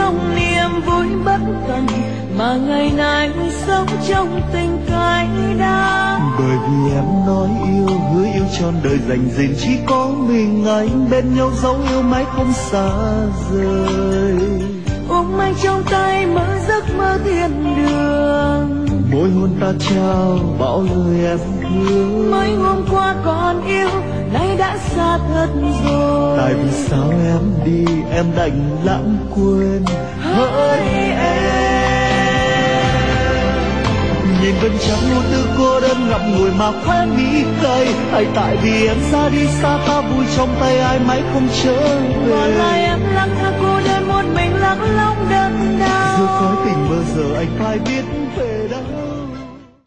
trong niềm vui bất tận, mà ngày nay sống trong tình cay đắng. Bởi vì em nói yêu, hứa yêu trọn đời dành dịnh, chỉ có mình anh bên nhau dấu yêu mãi không xa rời. Ôm anh trong tay mơ giấc mơ thiên đường, mỗi hôn ta trao bao lời em hứa. mới hôm qua còn yêu, nay đã xa thật rồi. Tại vì sao em đi em đành lãng quên hỡi em. Nhìn vẫn chẳng vô tư cô đơn ngậm ngùi mà khóe mi cay, hay tại vì em ra đi xa ta vui trong tay ai mãi không trở về. Còn lại em lang thang cô đơn một mình lặng lòng đớn đau. Giữa cõi tình mơ giờ anh phải biết về.